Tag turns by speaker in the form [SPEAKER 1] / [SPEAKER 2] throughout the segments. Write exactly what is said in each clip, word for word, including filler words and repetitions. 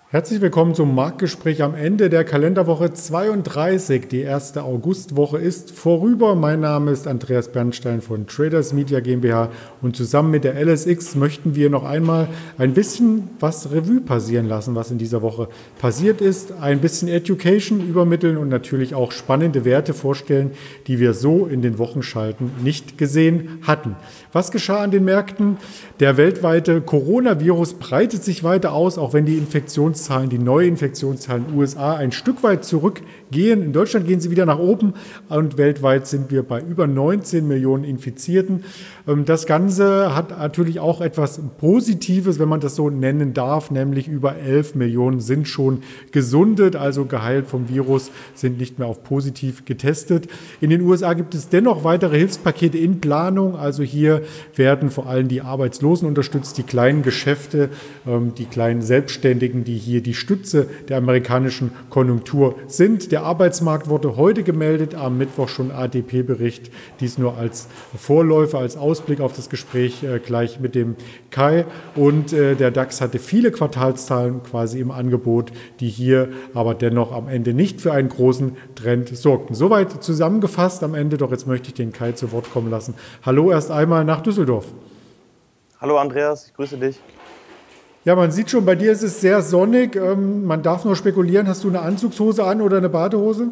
[SPEAKER 1] Herzlich willkommen zum Marktgespräch am Ende der Kalenderwoche zweiunddreißig. Die erste Augustwoche ist vorüber. Mein Name ist Andreas Bernstein von Traders Media GmbH und zusammen mit der L S X möchten wir noch einmal ein bisschen was Revue passieren lassen, was in dieser Woche passiert ist. Ein bisschen Education übermitteln und natürlich auch spannende Werte vorstellen, die wir so in den Wochenschalten nicht gesehen hatten. Was geschah an den Märkten? Der weltweite Coronavirus breitet sich weiter aus, auch wenn die Infektions Die Neuinfektionszahlen in den U S A ein Stück weit zurückgehen. In Deutschland gehen sie wieder nach oben und weltweit sind wir bei über neunzehn Millionen Infizierten. Das Ganze hat natürlich auch etwas Positives, wenn man das so nennen darf, nämlich über elf Millionen sind schon gesundet, also geheilt vom Virus, sind nicht mehr auf positiv getestet. In den U S A gibt es dennoch weitere Hilfspakete in Planung, also hier werden vor allem die Arbeitslosen unterstützt, die kleinen Geschäfte, die kleinen Selbstständigen, die hier die Stütze der amerikanischen Konjunktur sind. Der Arbeitsmarkt wurde heute gemeldet, am Mittwoch schon A D P-Bericht, dies nur als Vorläufer, als Ausblick auf das Gespräch äh, gleich mit dem Kai. Und äh, der DAX hatte viele Quartalszahlen quasi im Angebot, die hier aber dennoch am Ende nicht für einen großen Trend sorgten. Soweit zusammengefasst am Ende, doch jetzt möchte ich den Kai zu Wort kommen lassen. Hallo erst einmal nach Düsseldorf.
[SPEAKER 2] Hallo Andreas, ich grüße dich.
[SPEAKER 1] Ja, man sieht schon, bei dir ist es sehr sonnig. Ähm, man darf nur spekulieren, hast du eine Anzugshose an oder eine Badehose?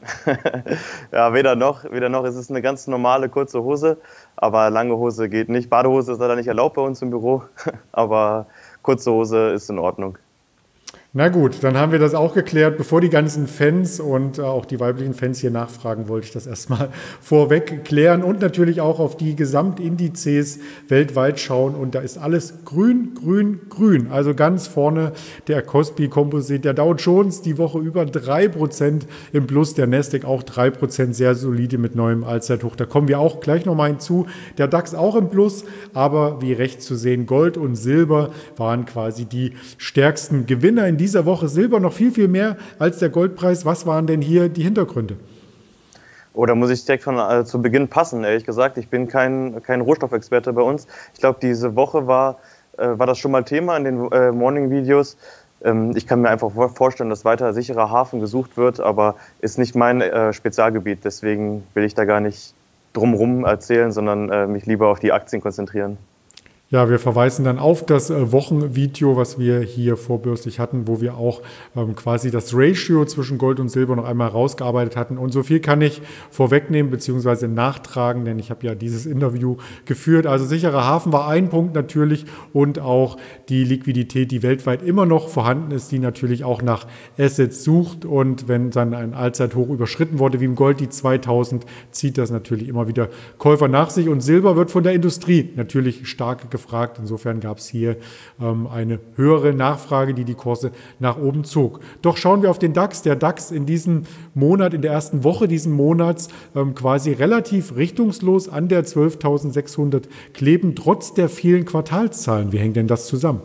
[SPEAKER 2] Ja, weder noch, weder noch. Es ist eine ganz normale kurze Hose, aber lange Hose geht nicht. Badehose ist leider nicht erlaubt bei uns im Büro, aber kurze Hose ist in Ordnung.
[SPEAKER 1] Na gut, dann haben wir das auch geklärt. Bevor die ganzen Fans und äh, auch die weiblichen Fans hier nachfragen, wollte ich das erstmal vorweg klären und natürlich auch auf die Gesamtindizes weltweit schauen. Und da ist alles grün, grün, grün. Also ganz vorne der Kospi Composite, der Dow Jones die Woche über drei Prozent im Plus, der Nasdaq auch drei Prozent, sehr solide mit neuem Allzeithoch. Da kommen wir auch gleich nochmal hinzu. Der DAX auch im Plus, aber wie rechts zu sehen, Gold und Silber waren quasi die stärksten Gewinner in dieser Woche. Silber noch viel, viel mehr als der Goldpreis. Was waren denn hier die Hintergründe?
[SPEAKER 2] Oh, da muss ich direkt von äh, zu Beginn passen, ehrlich gesagt. Ich bin kein, kein Rohstoffexperte bei uns. Ich glaube, diese Woche war, äh, war das schon mal Thema in den äh, Morning-Videos. Ähm, ich kann mir einfach vorstellen, dass weiter sicherer Hafen gesucht wird, aber ist nicht mein äh, Spezialgebiet. Deswegen will ich da gar nicht drumherum erzählen, sondern äh, mich lieber auf die Aktien konzentrieren.
[SPEAKER 1] Ja, wir verweisen dann auf das äh, Wochenvideo, was wir hier vorbörslich hatten, wo wir auch ähm, quasi das Ratio zwischen Gold und Silber noch einmal rausgearbeitet hatten. Und so viel kann ich vorwegnehmen bzw. nachtragen, denn ich habe ja dieses Interview geführt. Also sicherer Hafen war ein Punkt natürlich und auch die Liquidität, die weltweit immer noch vorhanden ist, die natürlich auch nach Assets sucht. Und wenn dann ein Allzeithoch überschritten wurde, wie im Gold die zweitausend, zieht das natürlich immer wieder Käufer nach sich. Und Silber wird von der Industrie natürlich stark gefragt. gefragt. Insofern gab es hier ähm, eine höhere Nachfrage, die die Kurse nach oben zog. Doch schauen wir auf den DAX. Der DAX in diesem Monat, in der ersten Woche diesen Monats ähm, quasi relativ richtungslos an der zwölftausendsechshundert kleben, trotz der vielen Quartalszahlen. Wie hängt denn das zusammen?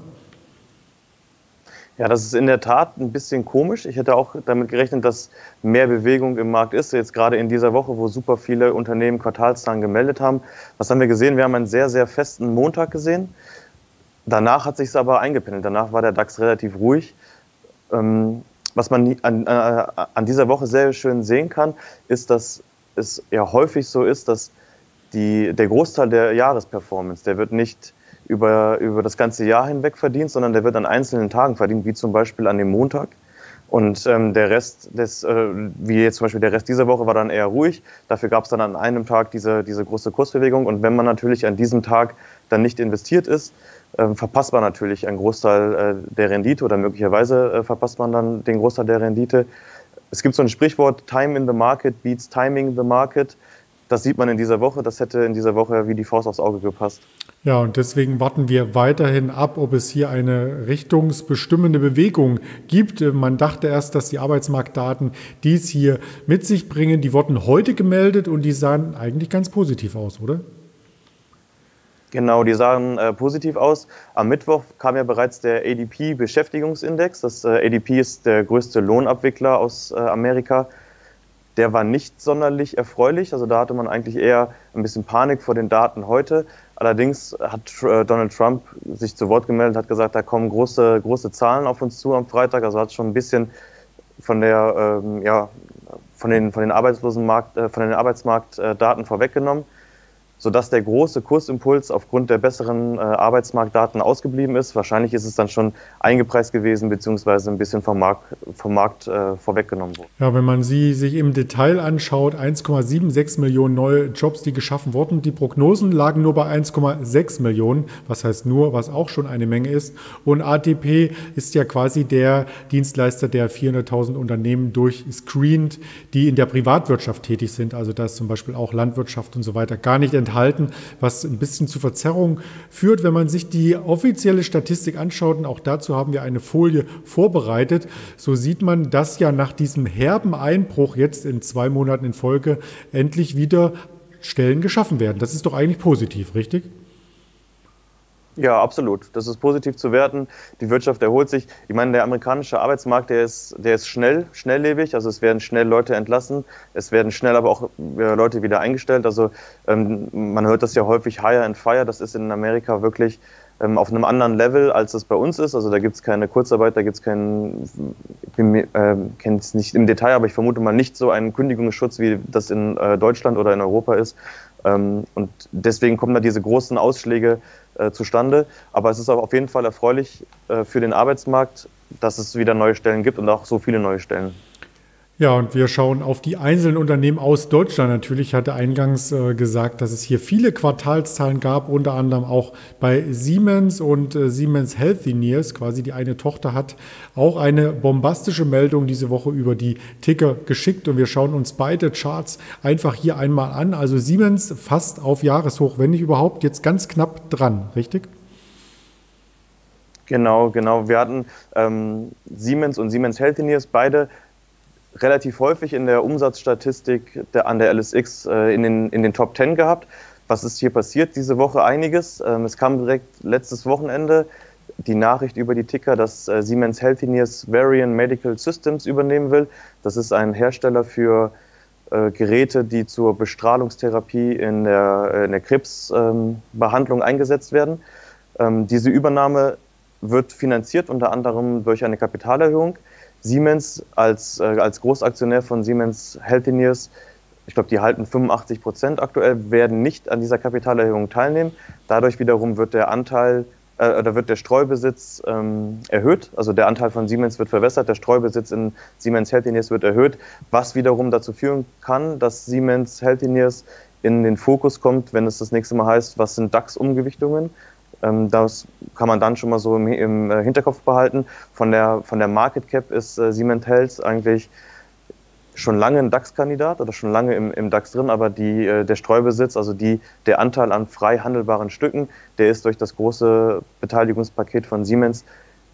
[SPEAKER 2] Ja, das ist in der Tat ein bisschen komisch. Ich hätte auch damit gerechnet, dass mehr Bewegung im Markt ist. Jetzt gerade in dieser Woche, wo super viele Unternehmen Quartalszahlen gemeldet haben. Was haben wir gesehen? Wir haben einen sehr, sehr festen Montag gesehen. Danach hat sich es aber eingependelt. Danach war der DAX relativ ruhig. Ähm, was man an, äh, an dieser Woche sehr schön sehen kann, ist, dass es ja häufig so ist, dass die, der Großteil der Jahresperformance, der wird nicht über, über das ganze Jahr hinweg verdient, sondern der wird an einzelnen Tagen verdient, wie zum Beispiel an dem Montag. Und ähm, der Rest, des, äh, wie jetzt zum Beispiel der Rest dieser Woche, war dann eher ruhig. Dafür gab es dann an einem Tag diese, diese große Kursbewegung. Und wenn man natürlich an diesem Tag dann nicht investiert ist, äh, verpasst man natürlich einen Großteil äh, der Rendite oder möglicherweise äh, verpasst man dann den Großteil der Rendite. Es gibt so ein Sprichwort, Time in the Market beats Timing the Market. Das sieht man in dieser Woche. Das hätte in dieser Woche wie die Faust aufs Auge gepasst.
[SPEAKER 1] Ja, und deswegen warten wir weiterhin ab, ob es hier eine richtungsbestimmende Bewegung gibt. Man dachte erst, dass die Arbeitsmarktdaten dies hier mit sich bringen. Die wurden heute gemeldet und die sahen eigentlich ganz positiv aus, oder?
[SPEAKER 2] Genau, die sahen äh, positiv aus. Am Mittwoch kam ja bereits der A D P-Beschäftigungsindex. Das äh, A D P ist der größte Lohnabwickler aus äh, Amerika. Der war nicht sonderlich erfreulich. Also da hatte man eigentlich eher ein bisschen Panik vor den Daten heute. Allerdings hat äh, Donald Trump sich zu Wort gemeldet, hat gesagt, da kommen große, große Zahlen auf uns zu am Freitag. Also hat schon ein bisschen von der, ähm, ja, von den, von den Arbeitslosenmarkt, äh, von den Arbeitsmarktdaten vorweggenommen, sodass der große Kursimpuls aufgrund der besseren äh, Arbeitsmarktdaten ausgeblieben ist. Wahrscheinlich ist es dann schon eingepreist gewesen, beziehungsweise ein bisschen vom Markt, vom Markt äh, vorweggenommen worden.
[SPEAKER 1] Ja, wenn man sie sich im Detail anschaut, eins Komma sechsundsiebzig Millionen neue Jobs, die geschaffen wurden. Die Prognosen lagen nur bei eins Komma sechs Millionen, was heißt nur, was auch schon eine Menge ist. Und A T P ist ja quasi der Dienstleister, der vierhunderttausend Unternehmen durchscreent, die in der Privatwirtschaft tätig sind. Also da ist zum Beispiel auch Landwirtschaft und so weiter gar nicht enthalten. Halten, was ein bisschen zu Verzerrung führt, wenn man sich die offizielle Statistik anschaut. Und auch dazu haben wir eine Folie vorbereitet. So sieht man, dass ja nach diesem herben Einbruch jetzt in zwei Monaten in Folge endlich wieder Stellen geschaffen werden. Das ist doch eigentlich positiv, richtig?
[SPEAKER 2] Ja, absolut. Das ist positiv zu werten. Die Wirtschaft erholt sich. Ich meine, der amerikanische Arbeitsmarkt, der ist, der ist schnell, schnelllebig. Also es werden schnell Leute entlassen. Es werden schnell aber auch Leute wieder eingestellt. Also ähm, man hört das ja häufig Hire and Fire. Das ist in Amerika wirklich ähm, auf einem anderen Level, als es bei uns ist. Also da gibt es keine Kurzarbeit, da gibt es keinen, ich äh, kenne es nicht im Detail, aber ich vermute mal nicht so einen Kündigungsschutz, wie das in äh, Deutschland oder in Europa ist. Ähm, und deswegen kommen da diese großen Ausschläge äh, zustande. Aber es ist auch auf jeden Fall erfreulich äh, für den Arbeitsmarkt, dass es wieder neue Stellen gibt und auch so viele neue Stellen.
[SPEAKER 1] Ja, und wir schauen auf die einzelnen Unternehmen aus Deutschland. Natürlich ich hatte eingangs äh, gesagt, dass es hier viele Quartalszahlen gab, unter anderem auch bei Siemens und äh, Siemens Healthineers, quasi die eine Tochter, hat auch eine bombastische Meldung diese Woche über die Ticker geschickt. Und wir schauen uns beide Charts einfach hier einmal an. Also Siemens fast auf Jahreshoch, wenn nicht überhaupt, jetzt ganz knapp dran, richtig?
[SPEAKER 2] Genau, genau. Wir hatten ähm, Siemens und Siemens Healthineers beide relativ häufig in der Umsatzstatistik der, an der L S X äh, in, den, in den Top zehn gehabt. Was ist hier passiert? Diese Woche einiges. Ähm, es kam direkt letztes Wochenende die Nachricht über die Ticker, dass äh, Siemens Healthineers Varian Medical Systems übernehmen will. Das ist ein Hersteller für äh, Geräte, die zur Bestrahlungstherapie in der, in der Krebsbehandlung ähm, eingesetzt werden. Ähm, diese Übernahme wird finanziert unter anderem durch eine Kapitalerhöhung. Siemens als, äh, als Großaktionär von Siemens Healthineers, ich glaube, die halten fünfundachtzig Prozent aktuell, werden nicht an dieser Kapitalerhöhung teilnehmen. Dadurch wiederum wird der Anteil, äh, oder wird der Streubesitz ähm, erhöht. Also der Anteil von Siemens wird verwässert, der Streubesitz in Siemens Healthineers wird erhöht, was wiederum dazu führen kann, dass Siemens Healthineers in den Fokus kommt, wenn es das nächste Mal heißt, was sind DAX-Umgewichtungen. Das kann man dann schon mal so im, im Hinterkopf behalten. Von der, von der Market Cap ist äh, Siemens Health eigentlich schon lange ein DAX-Kandidat oder schon lange im, im DAX drin, aber die, äh, der Streubesitz, also die, der Anteil an frei handelbaren Stücken, der ist durch das große Beteiligungspaket von Siemens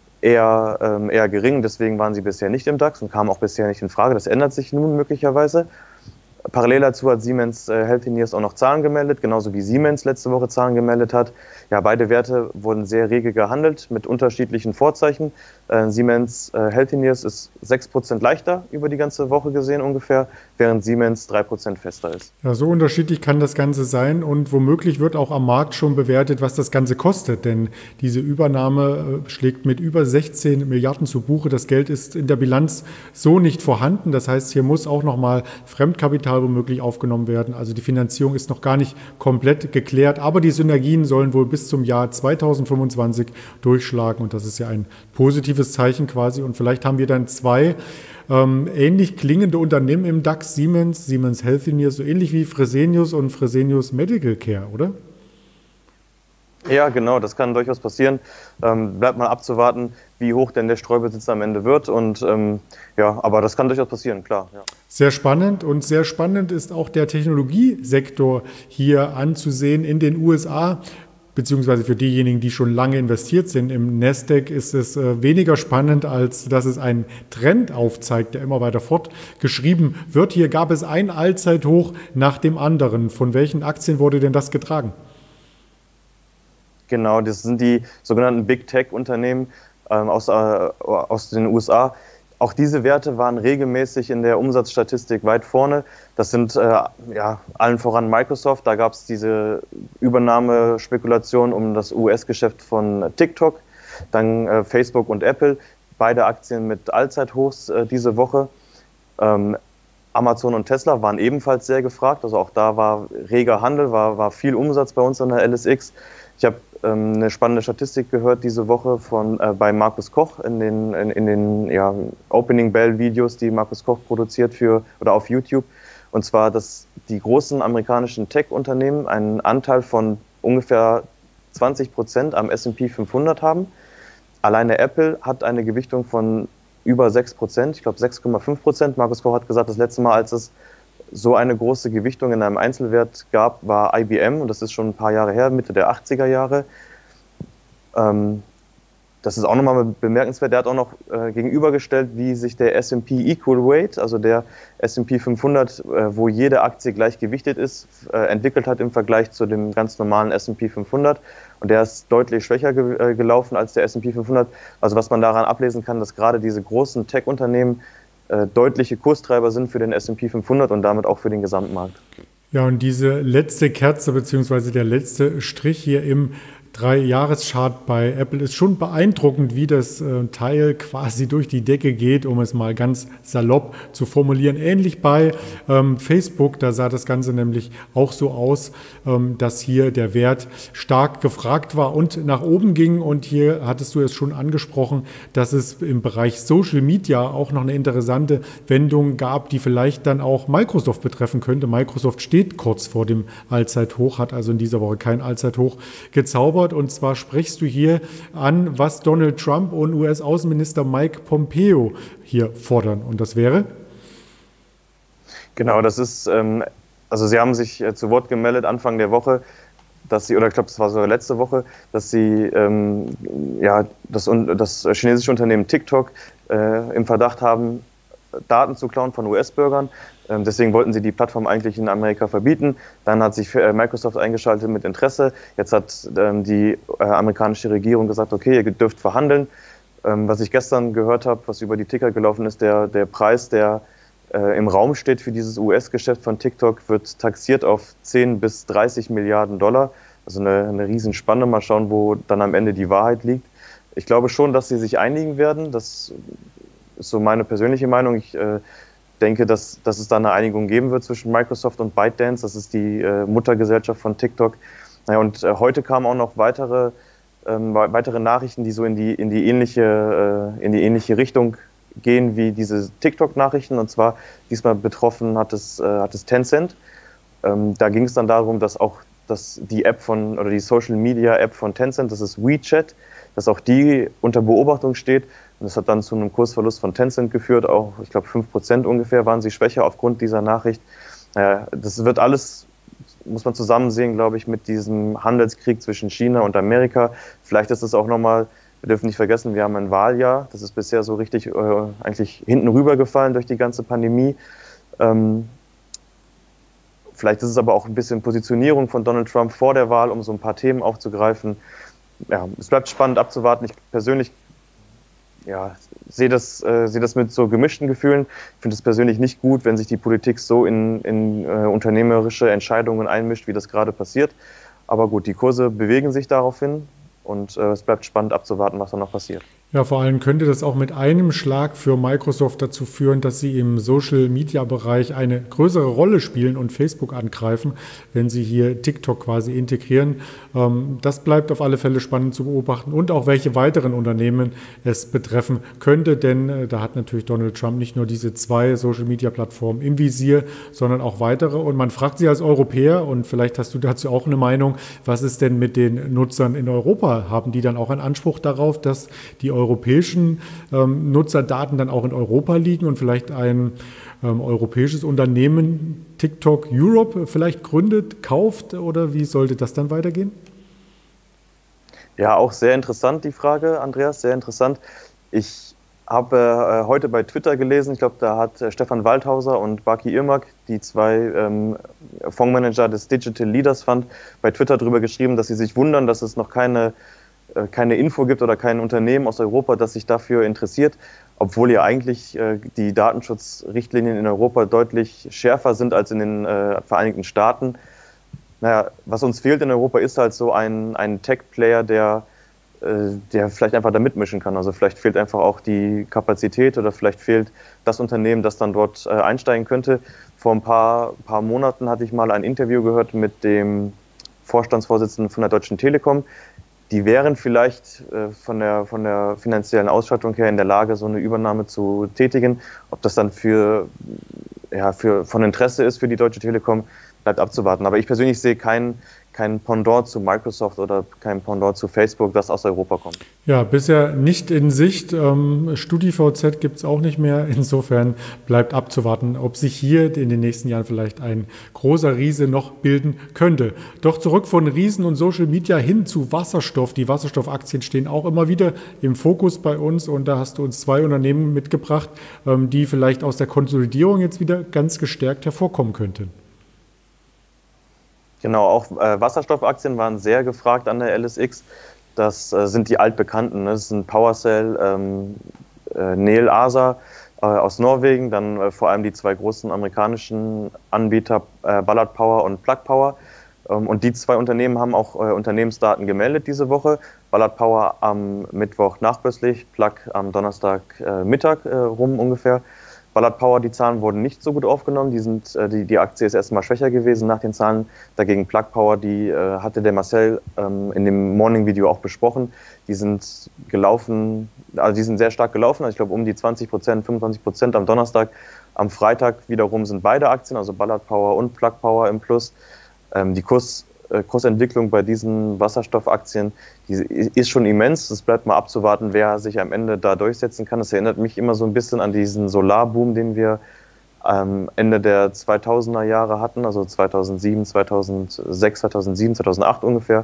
[SPEAKER 2] eher, ähm, eher gering. Deswegen waren sie bisher nicht im DAX und kamen auch bisher nicht in Frage. Das ändert sich nun möglicherweise. Parallel dazu hat Siemens äh, Healthineers auch noch Zahlen gemeldet, genauso wie Siemens letzte Woche Zahlen gemeldet hat. Ja, beide Werte wurden sehr rege gehandelt mit unterschiedlichen Vorzeichen. Äh, Siemens äh, Healthineers ist sechs Prozent leichter über die ganze Woche gesehen ungefähr, während Siemens drei Prozent fester ist.
[SPEAKER 1] Ja, so unterschiedlich kann das Ganze sein und womöglich wird auch am Markt schon bewertet, was das Ganze kostet, denn diese Übernahme äh, schlägt mit über sechzehn Milliarden zu Buche. Das Geld ist in der Bilanz so nicht vorhanden. Das heißt, hier muss auch nochmal Fremdkapital womöglich aufgenommen werden. Also die Finanzierung ist noch gar nicht komplett geklärt, aber die Synergien sollen wohl bis zum Jahr zweitausendfünfundzwanzig durchschlagen und das ist ja ein positives Zeichen quasi und vielleicht haben wir dann zwei ähm, ähnlich klingende Unternehmen im DAX, Siemens, Siemens Healthineers, so ähnlich wie Fresenius und Fresenius Medical Care, oder?
[SPEAKER 2] Ja, genau, das kann durchaus passieren. Ähm, bleibt mal abzuwarten, wie hoch denn der Streubesitz am Ende wird. Und ähm, ja, aber das kann durchaus passieren, klar. Ja.
[SPEAKER 1] Sehr spannend und sehr spannend ist auch der Technologiesektor hier anzusehen in den U S A. Beziehungsweise für diejenigen, die schon lange investiert sind. Im Nasdaq ist es äh, weniger spannend, als dass es einen Trend aufzeigt, der immer weiter fortgeschrieben wird. Hier gab es ein Allzeithoch nach dem anderen. Von welchen Aktien wurde denn das getragen?
[SPEAKER 2] Genau, das sind die sogenannten Big Tech-Unternehmen ähm, aus, äh, aus den U S A. auch diese Werte waren regelmäßig in der Umsatzstatistik weit vorne. Das sind äh, ja, allen voran Microsoft. Da gab es diese Übernahmespekulation um das U S-Geschäft von TikTok. Dann äh, Facebook und Apple. Beide Aktien mit Allzeithochs äh, diese Woche. Ähm, Amazon und Tesla waren ebenfalls sehr gefragt. Also auch da war reger Handel, war, war viel Umsatz bei uns an der L S X. Ich habe ähm, eine spannende Statistik gehört diese Woche von, äh, bei Markus Koch in den, in, in den ja, Opening Bell Videos, die Markus Koch produziert für oder auf YouTube. Und zwar, dass die großen amerikanischen Tech-Unternehmen einen Anteil von ungefähr zwanzig Prozent am S und P fünfhundert haben. Alleine Apple hat eine Gewichtung von über sechs Prozent, ich glaube sechs Komma fünf Prozent. Markus Koch hat gesagt, das letzte Mal, als es so eine große Gewichtung in einem Einzelwert gab, war I B M, und das ist schon ein paar Jahre her, Mitte der achtziger Jahre. Ähm, das ist auch nochmal bemerkenswert. Der hat auch noch äh, gegenübergestellt, wie sich der S und P Equal Weight, also der S und P fünfhundert, äh, wo jede Aktie gleich gewichtet ist, äh, entwickelt hat im Vergleich zu dem ganz normalen S und P fünfhundert. Und der ist deutlich schwächer ge äh, gelaufen als der S und P fünfhundert. Also was man daran ablesen kann, dass gerade diese großen Tech-Unternehmen äh, deutliche Kurstreiber sind für den S und P fünfhundert und damit auch für den Gesamtmarkt.
[SPEAKER 1] Ja, und diese letzte Kerze beziehungsweise der letzte Strich hier im Drei-Jahres-Chart bei Apple ist schon beeindruckend, wie das äh, Teil quasi durch die Decke geht, um es mal ganz salopp zu formulieren. Ähnlich bei ähm, Facebook, da sah das Ganze nämlich auch so aus, ähm, dass hier der Wert stark gefragt war und nach oben ging. Und hier hattest du es schon angesprochen, dass es im Bereich Social Media auch noch eine interessante Wendung gab, die vielleicht dann auch Microsoft betreffen könnte. Microsoft steht kurz vor dem Allzeithoch, hat also in dieser Woche kein Allzeithoch gezaubert. Und zwar sprichst du hier an, was Donald Trump und U S-Außenminister Mike Pompeo hier fordern. Und das wäre?
[SPEAKER 2] Genau, das ist, ähm, also Sie haben sich äh, zu Wort gemeldet Anfang der Woche, dass Sie, oder ich glaube, das war so letzte Woche, dass Sie ähm, ja, das, das chinesische Unternehmen TikTok äh, im Verdacht haben, Daten zu klauen von U S-Bürgern. Ähm, deswegen wollten sie die Plattform eigentlich in Amerika verbieten. Dann hat sich äh, Microsoft eingeschaltet mit Interesse. Jetzt hat ähm, die äh, amerikanische Regierung gesagt, okay, ihr dürft verhandeln. Ähm, was ich gestern gehört habe, was über die Ticker gelaufen ist, der, der Preis, der äh, im Raum steht für dieses U S-Geschäft von TikTok, wird taxiert auf zehn bis dreißig Milliarden Dollar. Also eine, eine Riesenspanne. Mal schauen, wo dann am Ende die Wahrheit liegt. Ich glaube schon, dass sie sich einigen werden. Das ist so meine persönliche Meinung. Ich äh, denke, dass, dass es da eine Einigung geben wird zwischen Microsoft und ByteDance. Das ist die äh, Muttergesellschaft von TikTok. Naja, und äh, heute kamen auch noch weitere, ähm, weitere Nachrichten, die so in die, in die ähnliche, äh, in die ähnliche Richtung gehen wie diese TikTok-Nachrichten. Und zwar diesmal betroffen hat es, äh, hat es Tencent. Ähm, da ging es dann darum, dass auch dass die App von oder die Social-Media-App von Tencent, das ist WeChat, dass auch die unter Beobachtung steht. Und das hat dann zu einem Kursverlust von Tencent geführt. Auch, ich glaube, fünf Prozent ungefähr waren sie schwächer aufgrund dieser Nachricht. Das wird alles, muss man zusammen sehen, glaube ich, mit diesem Handelskrieg zwischen China und Amerika. Vielleicht ist es auch nochmal, wir dürfen nicht vergessen, wir haben ein Wahljahr. Das ist bisher so richtig äh, eigentlich hinten rübergefallen durch die ganze Pandemie. Ähm, vielleicht ist es aber auch ein bisschen Positionierung von Donald Trump vor der Wahl, um so ein paar Themen aufzugreifen. Ja, es bleibt spannend abzuwarten. Ich persönlich ja, sehe das, äh, sehe das mit so gemischten Gefühlen. Ich finde es persönlich nicht gut, wenn sich die Politik so in, in äh, unternehmerische Entscheidungen einmischt, wie das gerade passiert. Aber gut, die Kurse bewegen sich daraufhin und äh, es bleibt spannend abzuwarten, was da noch passiert.
[SPEAKER 1] Ja, vor allem könnte das auch mit einem Schlag für Microsoft dazu führen, dass sie im Social-Media-Bereich eine größere Rolle spielen und Facebook angreifen, wenn sie hier TikTok quasi integrieren. Das bleibt auf alle Fälle spannend zu beobachten und auch welche weiteren Unternehmen es betreffen könnte, denn da hat natürlich Donald Trump nicht nur diese zwei Social-Media-Plattformen im Visier, sondern auch weitere. Und man fragt sich als Europäer, und vielleicht hast du dazu auch eine Meinung, was ist denn mit den Nutzern in Europa? Haben die dann auch einen Anspruch darauf, dass die europäischen ähm, Nutzerdaten dann auch in Europa liegen und vielleicht ein ähm, europäisches Unternehmen TikTok Europe vielleicht gründet, kauft, oder wie sollte das dann weitergehen?
[SPEAKER 2] Ja, auch sehr interessant die Frage, Andreas, sehr interessant. Ich habe äh, heute bei Twitter gelesen, ich glaube, da hat äh, Stefan Waldhauser und Baki Irmak, die zwei ähm, Fondsmanager des Digital Leaders Fund, bei Twitter darüber geschrieben, dass sie sich wundern, dass es noch keine äh, keine Info gibt oder kein Unternehmen aus Europa, das sich dafür interessiert, obwohl ja eigentlich äh, die Datenschutzrichtlinien in Europa deutlich schärfer sind als in den äh, Vereinigten Staaten. Naja, was uns fehlt in Europa ist halt so ein, ein Tech-Player, der, äh, der vielleicht einfach da mitmischen kann. Also vielleicht fehlt einfach auch die Kapazität oder vielleicht fehlt das Unternehmen, das dann dort äh, einsteigen könnte. Vor ein paar, paar Monaten hatte ich mal ein Interview gehört mit dem Vorstandsvorsitzenden von der Deutschen Telekom. Die wären vielleicht äh, von der, von der finanziellen Ausstattung her in der Lage, so eine Übernahme zu tätigen. Ob das dann für, ja, für, von Interesse ist für die Deutsche Telekom, bleibt abzuwarten. Aber ich persönlich sehe kein, kein Pendant zu Microsoft oder kein Pendant zu Facebook, das aus Europa kommt.
[SPEAKER 1] Ja, bisher nicht in Sicht. Ähm, StudiVZ gibt es auch nicht mehr. Insofern bleibt abzuwarten, ob sich hier in den nächsten Jahren vielleicht ein großer Riese noch bilden könnte. Doch zurück von Riesen und Social Media hin zu Wasserstoff. Die Wasserstoffaktien stehen auch immer wieder im Fokus bei uns. Und da hast du uns zwei Unternehmen mitgebracht, ähm, die vielleicht aus der Konsolidierung jetzt wieder ganz gestärkt hervorkommen könnten.
[SPEAKER 2] Genau, auch äh, Wasserstoffaktien waren sehr gefragt an der L S X. Das äh, sind die altbekannten, ne? Das sind PowerCell, ähm, äh, Nel Asa äh, aus Norwegen, dann äh, vor allem die zwei großen amerikanischen Anbieter äh, Ballard Power und Plug Power. Ähm, und die zwei Unternehmen haben auch äh, Unternehmensdaten gemeldet diese Woche. Ballard Power am Mittwoch nachbörslich, Plug am Donnerstag äh, Mittag äh, rum ungefähr. Ballard Power, die Zahlen wurden nicht so gut aufgenommen. Die, sind, äh, die, die Aktie ist erstmal schwächer gewesen nach den Zahlen. Dagegen Plug Power, die äh, hatte der Marcel ähm, in dem Morning-Video auch besprochen. Die sind gelaufen, also die sind sehr stark gelaufen. Also ich glaube um die zwanzig Prozent, fünfundzwanzig Prozent am Donnerstag. Am Freitag wiederum sind beide Aktien, also Ballard Power und Plug Power im Plus. Ähm, die Kurs, äh, Kursentwicklung bei diesen Wasserstoffaktien, die ist schon immens. Es bleibt mal abzuwarten, wer sich am Ende da durchsetzen kann. Das erinnert mich immer so ein bisschen an diesen Solarboom, den wir am Ende der zweitausender Jahre hatten, also zweitausendsieben, zweitausendsechs, zweitausendsieben, zweitausendacht ungefähr.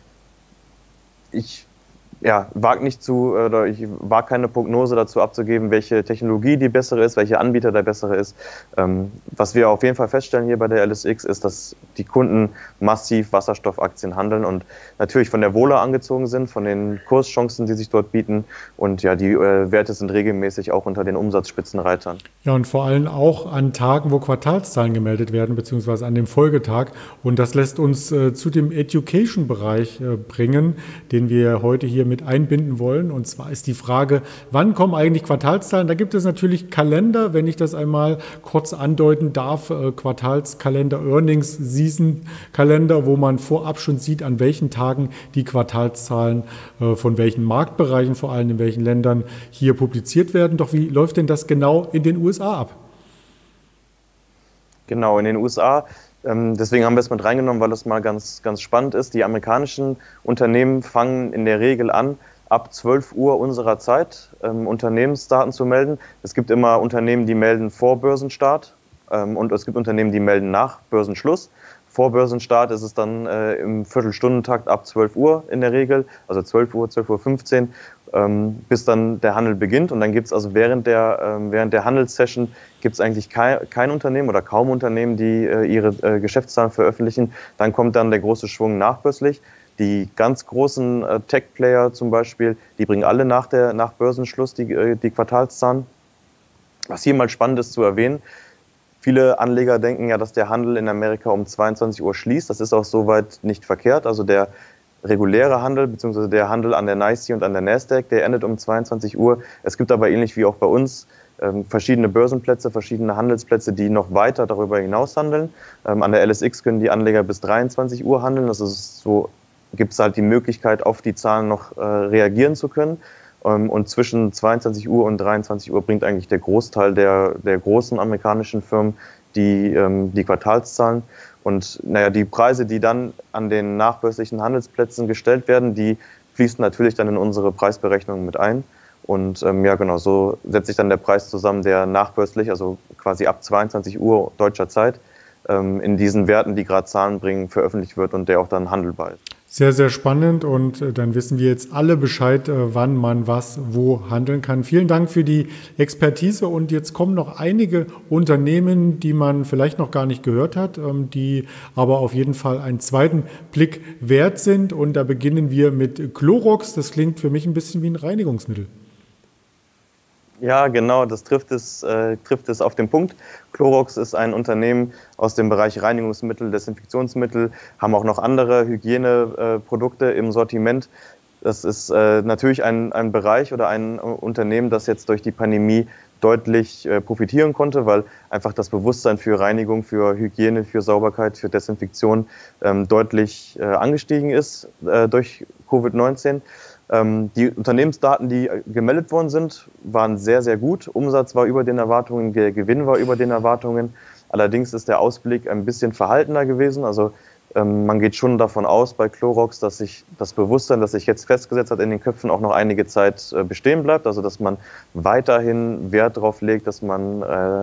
[SPEAKER 2] Ich ja, wage nicht zu, oder ich wage keine Prognose dazu abzugeben, welche Technologie die bessere ist, welcher Anbieter der bessere ist. Ähm, was wir auf jeden Fall feststellen hier bei der L S X ist, dass die Kunden massiv Wasserstoffaktien handeln und natürlich von der Vola angezogen sind, von den Kurschancen, die sich dort bieten. Und ja, die äh, Werte sind regelmäßig auch unter den Umsatzspitzenreitern.
[SPEAKER 1] Ja, und vor allem auch an Tagen, wo Quartalszahlen gemeldet werden, beziehungsweise an dem Folgetag. Und das lässt uns äh, zu dem Education-Bereich äh, bringen, den wir heute hier mit einbinden wollen. Und zwar ist die Frage, wann kommen eigentlich Quartalszahlen? Da gibt es natürlich Kalender, wenn ich das einmal kurz andeuten darf, äh, Quartalskalender, Earnings Season Kalender, wo man vorab schon sieht, an welchen Tagen die Quartalszahlen äh, von welchen Marktbereichen, vor allem in welchen Ländern hier publiziert werden. Doch wie läuft denn das genau in den U S A ab?
[SPEAKER 2] Genau, in den U S A. Deswegen haben wir es mit reingenommen, weil das mal ganz, ganz spannend ist. Die amerikanischen Unternehmen fangen in der Regel an, ab zwölf Uhr unserer Zeit ähm, Unternehmensdaten zu melden. Es gibt immer Unternehmen, die melden vor Börsenstart ähm, und es gibt Unternehmen, die melden nach Börsenschluss. Vor Börsenstart ist es dann äh, im Viertelstundentakt ab zwölf Uhr in der Regel, also zwölf Uhr, zwölf Uhr fünfzehn, ähm, bis dann der Handel beginnt. Und dann gibt es also während der, ähm, während der Handelssession gibt es eigentlich kein, kein Unternehmen oder kaum Unternehmen, die äh, ihre äh, Geschäftszahlen veröffentlichen. Dann kommt dann der große Schwung nachbörslich. Die ganz großen äh, Tech-Player zum Beispiel, die bringen alle nach, der, nach Börsenschluss die, äh, die Quartalszahlen. Was hier mal spannend ist zu erwähnen, viele Anleger denken ja, dass der Handel in Amerika um zweiundzwanzig Uhr schließt. Das ist auch soweit nicht verkehrt. Also der reguläre Handel bzw. der Handel an der NYSE und an der Nasdaq, der endet um zweiundzwanzig Uhr. Es gibt aber ähnlich wie auch bei uns ähm, verschiedene Börsenplätze, verschiedene Handelsplätze, die noch weiter darüber hinaus handeln. Ähm, an der L S X können die Anleger bis dreiundzwanzig Uhr handeln. Das ist so, gibt es halt die Möglichkeit, auf die Zahlen noch äh, reagieren zu können. Und zwischen zweiundzwanzig Uhr und dreiundzwanzig Uhr bringt eigentlich der Großteil der, der großen amerikanischen Firmen die, ähm, die Quartalszahlen. Und naja, die Preise, die dann an den nachbörslichen Handelsplätzen gestellt werden, die fließen natürlich dann in unsere Preisberechnung mit ein. Und ähm, ja, genau, so setzt sich dann der Preis zusammen, der nachbörslich, also quasi ab zweiundzwanzig Uhr deutscher Zeit, ähm, in diesen Werten, die gerade Zahlen bringen, veröffentlicht wird und der auch dann handelbar ist.
[SPEAKER 1] Sehr, sehr spannend und äh, dann wissen wir jetzt alle Bescheid, äh, wann man was wo handeln kann. Vielen Dank für die Expertise und jetzt kommen noch einige Unternehmen, die man vielleicht noch gar nicht gehört hat, ähm, die aber auf jeden Fall einen zweiten Blick wert sind und da beginnen wir mit Clorox. Das klingt für mich ein bisschen wie ein Reinigungsmittel.
[SPEAKER 2] Ja, genau, das trifft es, äh, trifft es auf den Punkt. Clorox ist ein Unternehmen aus dem Bereich Reinigungsmittel, Desinfektionsmittel, haben auch noch andere Hygieneprodukte äh, im Sortiment. Das ist äh, natürlich ein, ein Bereich oder ein Unternehmen, das jetzt durch die Pandemie deutlich äh, profitieren konnte, weil einfach das Bewusstsein für Reinigung, für Hygiene, für Sauberkeit, für Desinfektion ähm, deutlich äh, angestiegen ist äh, durch Covid neunzehn. Die Unternehmensdaten, die gemeldet worden sind, waren sehr, sehr gut. Umsatz war über den Erwartungen, der Gewinn war über den Erwartungen. Allerdings ist der Ausblick ein bisschen verhaltener gewesen. Also ähm, man geht schon davon aus bei Clorox, dass sich das Bewusstsein, das sich jetzt festgesetzt hat in den Köpfen, auch noch einige Zeit äh, bestehen bleibt. Also dass man weiterhin Wert darauf legt, dass man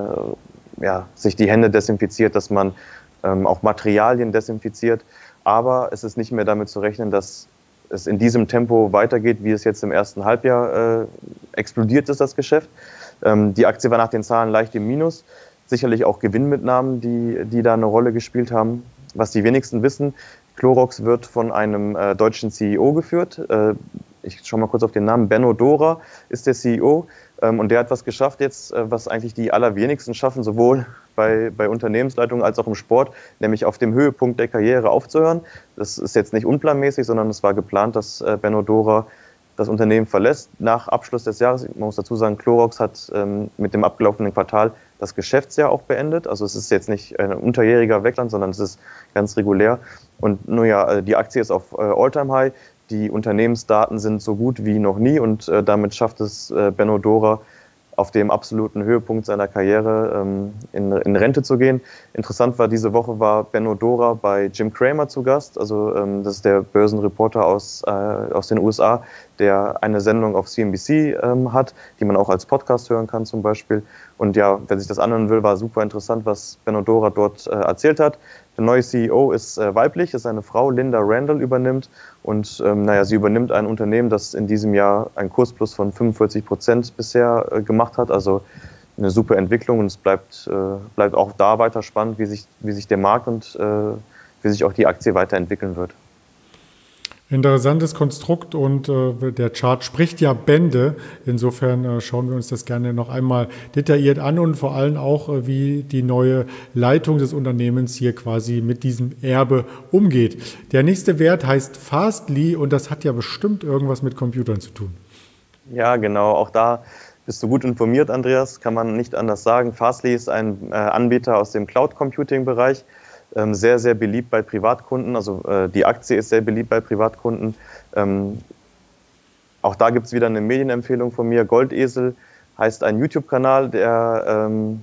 [SPEAKER 2] äh, ja, sich die Hände desinfiziert, dass man ähm, auch Materialien desinfiziert. Aber es ist nicht mehr damit zu rechnen, dass es in diesem Tempo weitergeht, wie es jetzt im ersten Halbjahr äh, explodiert ist, das Geschäft. Ähm, die Aktie war nach den Zahlen leicht im Minus. Sicherlich auch Gewinnmitnahmen, die, die da eine Rolle gespielt haben. Was die wenigsten wissen, Clorox wird von einem äh, deutschen C E O geführt. Äh, ich schaue mal kurz auf den Namen. Benno Dorer ist der C E O. Ähm, und der hat was geschafft jetzt, äh, was eigentlich die allerwenigsten schaffen, sowohl bei, bei Unternehmensleitungen als auch im Sport, nämlich auf dem Höhepunkt der Karriere aufzuhören. Das ist jetzt nicht unplanmäßig, sondern es war geplant, dass äh, Benno Dorer das Unternehmen verlässt nach Abschluss des Jahres. Man muss dazu sagen, Clorox hat ähm, mit dem abgelaufenen Quartal das Geschäftsjahr auch beendet. Also es ist jetzt nicht ein unterjähriger Wegland, sondern es ist ganz regulär. Und nun ja, die Aktie ist auf äh, All-Time-High. Die Unternehmensdaten sind so gut wie noch nie und äh, damit schafft es äh, Benno Dorer auf dem absoluten Höhepunkt seiner Karriere ähm, in, in Rente zu gehen. Interessant war, diese Woche war Benno Dorer bei Jim Cramer zu Gast. Also ähm, das ist der Börsenreporter aus, äh, aus den U S A, der eine Sendung auf C N B C ähm, hat, die man auch als Podcast hören kann zum Beispiel. Und ja, wer sich das anhören will, war super interessant, was Benno Dorer dort äh, erzählt hat. Der neue C E O ist äh, weiblich, ist eine Frau, Linda Randall übernimmt. Und ähm, naja, sie übernimmt ein Unternehmen, das in diesem Jahr einen Kursplus von fünfundvierzig Prozent bisher äh, gemacht hat. Also eine super Entwicklung und es bleibt, äh, bleibt auch da weiter spannend, wie sich, wie sich der Markt und äh, wie sich auch die Aktie weiterentwickeln wird.
[SPEAKER 1] Interessantes Konstrukt und äh, der Chart spricht ja Bände. Insofern äh, schauen wir uns das gerne noch einmal detailliert an und vor allem auch, äh, wie die neue Leitung des Unternehmens hier quasi mit diesem Erbe umgeht. Der nächste Wert heißt Fastly und das hat ja bestimmt irgendwas mit Computern zu tun.
[SPEAKER 2] Ja, genau. Auch da bist du gut informiert, Andreas. Kann man nicht anders sagen. Fastly ist ein äh, Anbieter aus dem Cloud-Computing-Bereich. Sehr, sehr beliebt bei Privatkunden. Also äh, die Aktie ist sehr beliebt bei Privatkunden. Ähm, auch da gibt es wieder eine Medienempfehlung von mir. Goldesel heißt ein YouTube-Kanal, der ähm,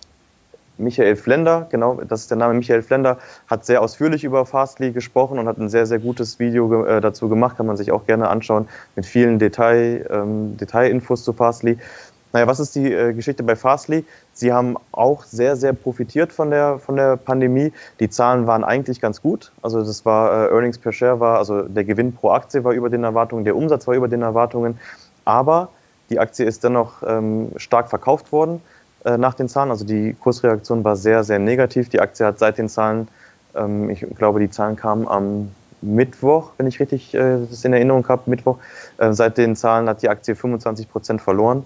[SPEAKER 2] Michael Flender, genau, das ist der Name, Michael Flender, hat sehr ausführlich über Fastly gesprochen und hat ein sehr, sehr gutes Video äh, dazu gemacht. Kann man sich auch gerne anschauen mit vielen Detail, ähm, Detailinfos zu Fastly. Naja, was ist die äh, Geschichte bei Fastly? Sie haben auch sehr, sehr profitiert von der, von der Pandemie. Die Zahlen waren eigentlich ganz gut. Also das war, äh, Earnings per Share war, also der Gewinn pro Aktie war über den Erwartungen, der Umsatz war über den Erwartungen. Aber die Aktie ist dennoch ähm, stark verkauft worden äh, nach den Zahlen. Also die Kursreaktion war sehr, sehr negativ. Die Aktie hat seit den Zahlen, ähm, ich glaube, die Zahlen kamen am Mittwoch, wenn ich richtig äh, das in Erinnerung habe, Mittwoch. Äh, seit den Zahlen hat die Aktie fünfundzwanzig Prozent verloren.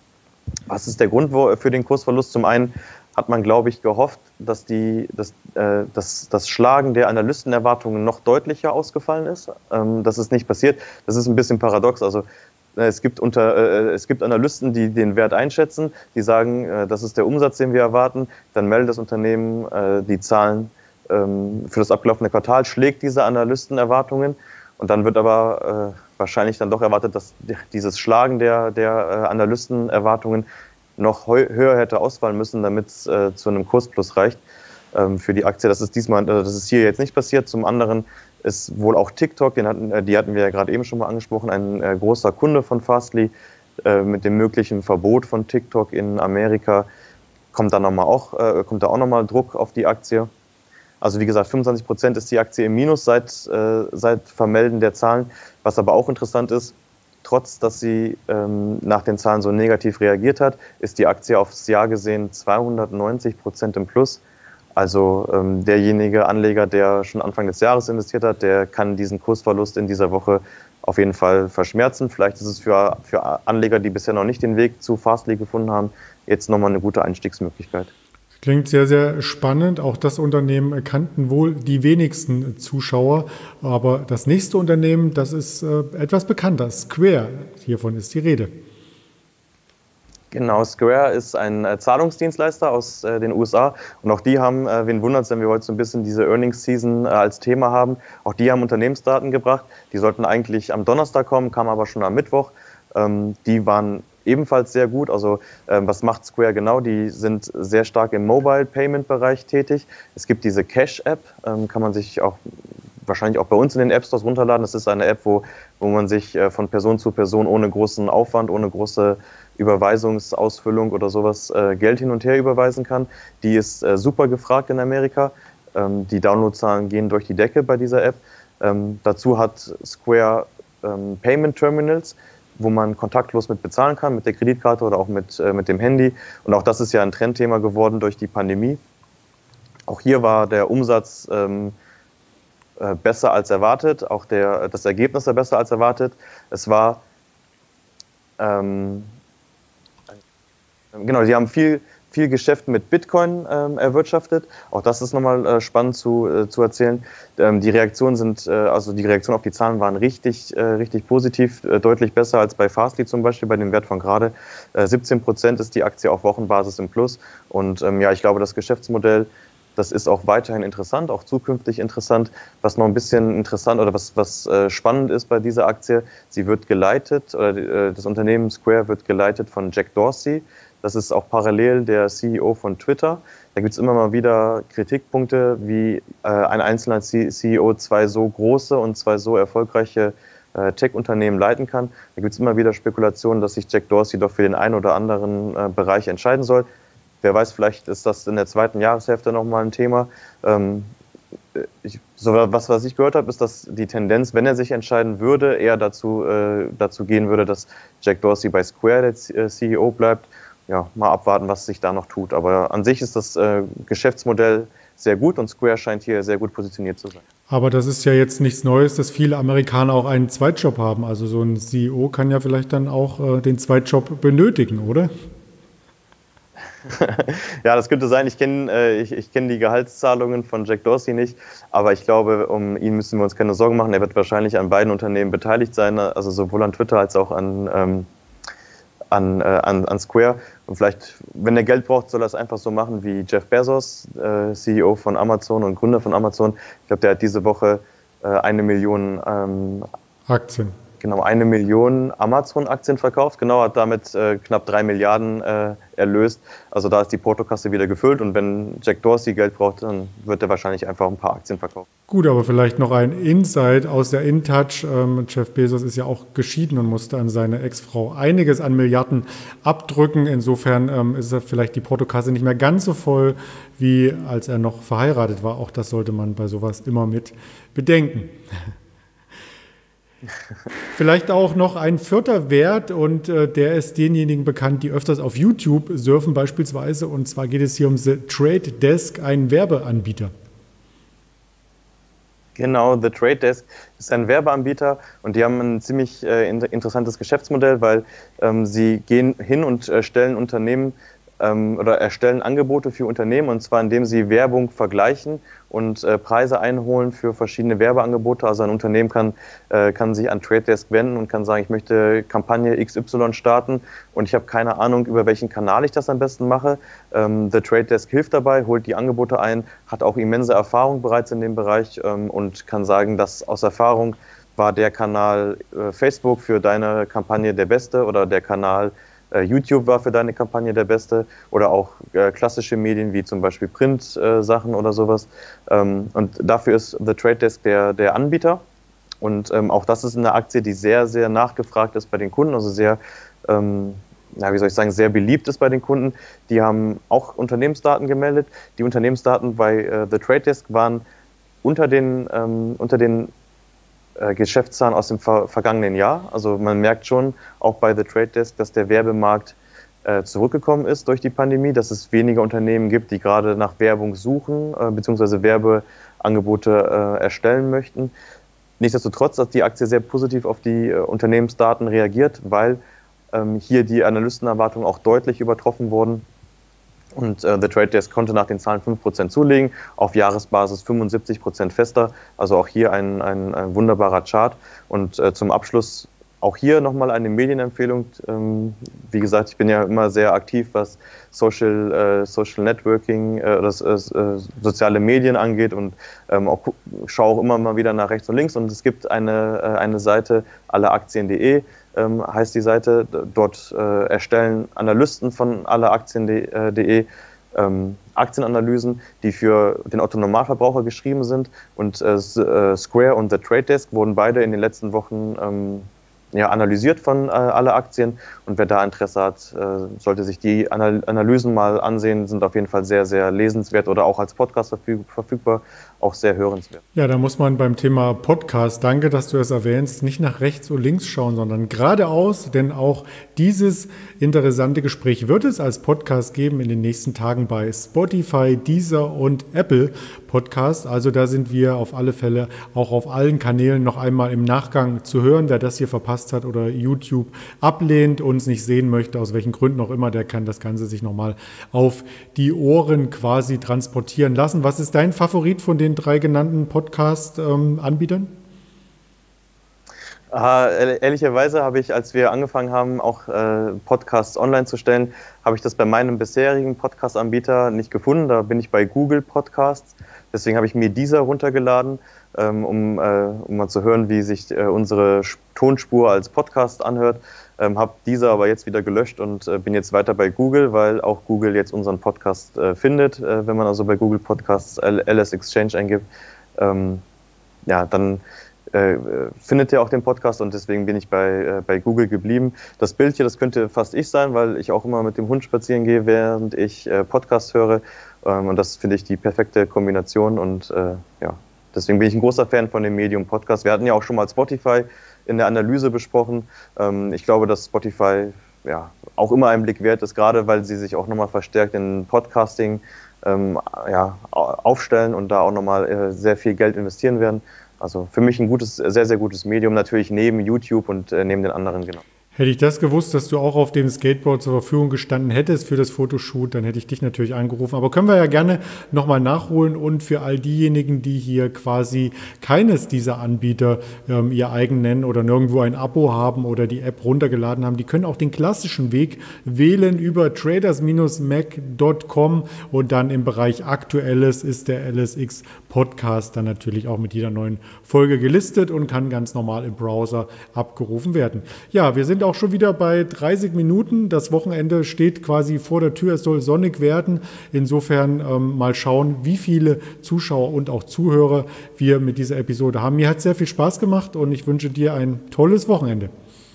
[SPEAKER 2] Was ist der Grund für den Kursverlust? Zum einen hat man, glaube ich, gehofft, dass die, dass, äh, dass das Schlagen der Analystenerwartungen noch deutlicher ausgefallen ist. Ähm, das ist nicht passiert. Das ist ein bisschen paradox. Also äh, es gibt, unter, äh, es gibt Analysten, die den Wert einschätzen, die sagen, äh, das ist der Umsatz, den wir erwarten. Dann meldet das Unternehmen äh, die Zahlen ähm, für das abgelaufene Quartal, schlägt diese Analystenerwartungen. Und dann wird aber äh, wahrscheinlich dann doch erwartet, dass dieses Schlagen der, der äh, Analystenerwartungen noch heu- höher hätte ausfallen müssen, damit es äh, zu einem Kursplus reicht ähm, für die Aktie. Das ist diesmal, äh, das ist hier jetzt nicht passiert. Zum anderen ist wohl auch TikTok, den hatten, äh, die hatten wir ja gerade eben schon mal angesprochen, ein äh, großer Kunde von Fastly. Äh, mit dem möglichen Verbot von TikTok in Amerika kommt da, noch mal auch, äh, kommt da auch nochmal Druck auf die Aktie. Also wie gesagt, fünfundzwanzig Prozent ist die Aktie im Minus seit, äh, seit Vermelden der Zahlen. Was aber auch interessant ist, trotz dass sie ähm, nach den Zahlen so negativ reagiert hat, ist die Aktie aufs Jahr gesehen zweihundertneunzig Prozent im Plus. Also ähm, derjenige Anleger, der schon Anfang des Jahres investiert hat, der kann diesen Kursverlust in dieser Woche auf jeden Fall verschmerzen. Vielleicht ist es für, für Anleger, die bisher noch nicht den Weg zu Fastly gefunden haben, jetzt nochmal eine gute Einstiegsmöglichkeit.
[SPEAKER 1] Klingt sehr, sehr spannend. Auch das Unternehmen kannten wohl die wenigsten Zuschauer. Aber das nächste Unternehmen, das ist äh, etwas bekannter. Square, hiervon ist die Rede.
[SPEAKER 2] Genau, Square ist ein äh, Zahlungsdienstleister aus äh, den U S A. Und auch die haben, äh, wen wundert es, wenn wir heute so ein bisschen diese Earnings Season äh, als Thema haben, auch die haben Unternehmensdaten gebracht. Die sollten eigentlich am Donnerstag kommen, kamen aber schon am Mittwoch. Ähm, die waren ebenfalls sehr gut. Also ähm, was macht Square genau? Die sind sehr stark im Mobile-Payment-Bereich tätig. Es gibt diese Cash-App, ähm, kann man sich auch wahrscheinlich auch bei uns in den App Stores runterladen. Das ist eine App, wo, wo man sich äh, von Person zu Person ohne großen Aufwand, ohne große Überweisungsausfüllung oder sowas äh, Geld hin und her überweisen kann. Die ist äh, super gefragt in Amerika. Ähm, die Downloadzahlen gehen durch die Decke bei dieser App. Ähm, dazu hat Square ähm, Payment Terminals, wo man kontaktlos mit bezahlen kann, mit der Kreditkarte oder auch mit, äh, mit dem Handy. Und auch das ist ja ein Trendthema geworden durch die Pandemie. Auch hier war der Umsatz ähm, äh, besser als erwartet, auch der, das Ergebnis war besser als erwartet. Es war, ähm, genau, die haben viel, viel Geschäft mit Bitcoin ähm, erwirtschaftet. Auch das ist nochmal äh, spannend zu, äh, zu erzählen. Ähm, die Reaktionen sind, äh, also die Reaktionen auf die Zahlen waren richtig, äh, richtig positiv, äh, deutlich besser als bei Fastly zum Beispiel, bei dem Wert von gerade. Äh, siebzehn Prozent ist die Aktie auf Wochenbasis im Plus. Und ähm, ja, ich glaube, das Geschäftsmodell, das ist auch weiterhin interessant, auch zukünftig interessant. Was noch ein bisschen interessant oder was, was äh, spannend ist bei dieser Aktie, sie wird geleitet, oder äh, das Unternehmen Square wird geleitet von Jack Dorsey. Das ist auch parallel der C E O von Twitter. Da gibt es immer mal wieder Kritikpunkte, wie äh, ein einzelner C E O zwei so große und zwei so erfolgreiche äh, Tech-Unternehmen leiten kann. Da gibt es immer wieder Spekulationen, dass sich Jack Dorsey doch für den einen oder anderen äh, Bereich entscheiden soll. Wer weiß, vielleicht ist das in der zweiten Jahreshälfte nochmal ein Thema. Ähm, ich, so was, was ich gehört habe, ist, dass die Tendenz, wenn er sich entscheiden würde, eher dazu, äh, dazu gehen würde, dass Jack Dorsey bei Square der C E O bleibt. Ja, mal abwarten, was sich da noch tut. Aber an sich ist das äh, Geschäftsmodell sehr gut und Square scheint hier sehr gut positioniert zu sein.
[SPEAKER 1] Aber das ist ja jetzt nichts Neues, dass viele Amerikaner auch einen Zweitjob haben. Also so ein C E O kann ja vielleicht dann auch äh, den Zweitjob benötigen, oder?
[SPEAKER 2] Ja, das könnte sein. Ich kenne äh, ich, ich kenn die Gehaltszahlungen von Jack Dorsey nicht, aber ich glaube, um ihn müssen wir uns keine Sorgen machen. Er wird wahrscheinlich an beiden Unternehmen beteiligt sein, also sowohl an Twitter als auch an, ähm, an, äh, an, an Square. Und vielleicht, wenn er Geld braucht, soll er es einfach so machen wie Jeff Bezos, äh, C E O von Amazon und Gründer von Amazon. Ich glaube, der hat diese Woche äh, eine Million ähm,
[SPEAKER 1] Aktien.
[SPEAKER 2] Genau, eine Million Amazon-Aktien verkauft, genau, hat damit äh, knapp drei Milliarden äh, erlöst. Also da ist die Portokasse wieder gefüllt und wenn Jack Dorsey Geld braucht, dann wird er wahrscheinlich einfach ein paar Aktien verkaufen.
[SPEAKER 1] Gut, aber vielleicht noch ein Insight aus der InTouch. Ähm, Jeff Bezos ist ja auch geschieden und musste an seine Ex-Frau einiges an Milliarden abdrücken. Insofern ähm, ist vielleicht die Portokasse nicht mehr ganz so voll, wie als er noch verheiratet war. Auch das sollte man bei sowas immer mit bedenken. Vielleicht auch noch ein vierter Wert und äh, der ist denjenigen bekannt, die öfters auf YouTube surfen beispielsweise. Und zwar geht es hier um The Trade Desk, einen Werbeanbieter.
[SPEAKER 2] Genau, The Trade Desk ist ein Werbeanbieter und die haben ein ziemlich äh, interessantes Geschäftsmodell, weil ähm, sie gehen hin und äh, stellen Unternehmen ähm, oder erstellen Angebote für Unternehmen und zwar indem sie Werbung vergleichen und äh, Preise einholen für verschiedene Werbeangebote. Also ein Unternehmen kann, äh, kann sich an Trade Desk wenden und kann sagen, ich möchte Kampagne X Y starten und ich habe keine Ahnung, über welchen Kanal ich das am besten mache. Ähm, The Trade Desk hilft dabei, holt die Angebote ein, hat auch immense Erfahrung bereits in dem Bereich ähm, und kann sagen, dass aus Erfahrung war der Kanal äh, Facebook für deine Kampagne der beste oder der Kanal YouTube war für deine Kampagne der beste oder auch äh, klassische Medien wie zum Beispiel Print-Sachen äh, oder sowas. Ähm, und dafür ist The Trade Desk der, der Anbieter. Und ähm, auch das ist eine Aktie, die sehr, sehr nachgefragt ist bei den Kunden, also sehr, ähm, ja, wie soll ich sagen, sehr beliebt ist bei den Kunden. Die haben auch Unternehmensdaten gemeldet. Die Unternehmensdaten bei äh, The Trade Desk waren unter den, ähm, unter den äh, Geschäftszahlen aus dem ver- vergangenen Jahr. Also man merkt schon auch bei The Trade Desk, dass der Werbemarkt äh, zurückgekommen ist durch die Pandemie, dass es weniger Unternehmen gibt, die gerade nach Werbung suchen, äh, beziehungsweise Werbeangebote äh, erstellen möchten. Nichtsdestotrotz hat die Aktie sehr positiv auf die äh, Unternehmensdaten reagiert, weil ähm, hier die Analystenerwartungen auch deutlich übertroffen wurden. Und äh, The Trade Desk konnte nach den Zahlen fünf Prozent zulegen, auf Jahresbasis fünfundsiebzig Prozent fester. Also auch hier ein, ein, ein wunderbarer Chart. Und äh, zum Abschluss auch hier nochmal eine Medienempfehlung. Ähm, wie gesagt, ich bin ja immer sehr aktiv, was Social, äh, Social Networking, äh, das, äh, soziale Medien angeht und ähm, auch, schaue auch immer mal wieder nach rechts und links. Und es gibt eine, äh, eine Seite, alleaktien punkt de, ähm, heißt die Seite. Dort äh, erstellen Analysten von alleaktien punkt de ähm, Aktienanalysen, die für den Otto-Normalverbraucher geschrieben sind. Und äh, Square und The Trade Desk wurden beide in den letzten Wochen ähm, ja, analysiert von äh, alle Aktien, und wer da Interesse hat, äh, sollte sich die Anal- Analysen mal ansehen, sind auf jeden Fall sehr, sehr lesenswert oder auch als Podcast verfüg- verfügbar, auch sehr hörenswert.
[SPEAKER 1] Ja, da muss man beim Thema Podcast, danke, dass du es erwähnst, nicht nach rechts und links schauen, sondern geradeaus, denn auch dieses interessante Gespräch wird es als Podcast geben in den nächsten Tagen bei Spotify, Deezer und Apple Podcast. Also da sind wir auf alle Fälle auch auf allen Kanälen noch einmal im Nachgang zu hören. Wer das hier verpasst hat oder YouTube ablehnt, uns nicht sehen möchte, aus welchen Gründen auch immer, der kann das Ganze sich nochmal auf die Ohren quasi transportieren lassen. Was ist dein Favorit von den drei genannten Podcast-Anbietern?
[SPEAKER 2] Äh, ehrlicherweise habe ich, als wir angefangen haben, auch äh, Podcasts online zu stellen, habe ich das bei meinem bisherigen Podcast-Anbieter nicht gefunden. Da bin ich bei Google Podcasts. Deswegen habe ich mir dieser runtergeladen, ähm, um, äh, um mal zu hören, wie sich äh, unsere Tonspur als Podcast anhört. Ähm, habe dieser aber jetzt wieder gelöscht und äh, bin jetzt weiter bei Google, weil auch Google jetzt unseren Podcast äh, findet, äh, wenn man also bei Google Podcasts L S Exchange eingibt. Ähm, ja, dann Äh, findet ihr auch den Podcast, und deswegen bin ich bei, äh, bei Google geblieben. Das Bild hier, das könnte fast ich sein, weil ich auch immer mit dem Hund spazieren gehe, während ich äh, Podcast höre, ähm, und das finde ich die perfekte Kombination, und äh, ja, deswegen bin ich ein großer Fan von dem Medium Podcast. Wir hatten ja auch schon mal Spotify in der Analyse besprochen. Ähm, ich glaube, dass Spotify ja auch immer einen Blick wert ist, gerade weil sie sich auch nochmal verstärkt in Podcasting ähm, ja, aufstellen und da auch nochmal äh, sehr viel Geld investieren werden. Also für mich ein gutes, sehr, sehr gutes Medium, natürlich neben YouTube und äh, neben den anderen, genau.
[SPEAKER 1] Hätte ich das gewusst, dass du auch auf dem Skateboard zur Verfügung gestanden hättest für das Fotoshoot, dann hätte ich dich natürlich angerufen. Aber können wir ja gerne nochmal nachholen, und für all diejenigen, die hier quasi keines dieser Anbieter ähm, ihr eigen nennen oder nirgendwo ein Abo haben oder die App runtergeladen haben, die können auch den klassischen Weg wählen über traders Bindestrich mac Punkt com, und dann im Bereich Aktuelles ist der L S X Podcast dann natürlich auch mit jeder neuen Folge gelistet und kann ganz normal im Browser abgerufen werden. Ja, wir sind auch schon wieder bei dreißig Minuten. Das Wochenende steht quasi vor der Tür. Es soll sonnig werden. Insofern ähm, mal schauen, wie viele Zuschauer und auch Zuhörer wir mit dieser Episode haben. Mir hat es sehr viel Spaß gemacht, und ich wünsche dir ein tolles Wochenende.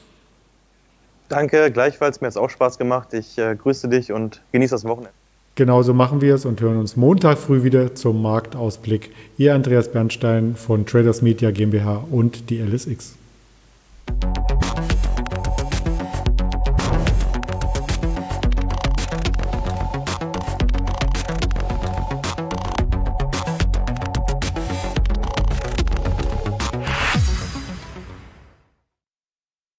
[SPEAKER 2] Danke, gleichfalls. Mir hat es auch Spaß gemacht. Ich äh, grüße dich und genieße das Wochenende.
[SPEAKER 1] Genauso machen wir es und hören uns Montag früh wieder zum Marktausblick. Ihr Andreas Bernstein von Traders Media GmbH und die L S X.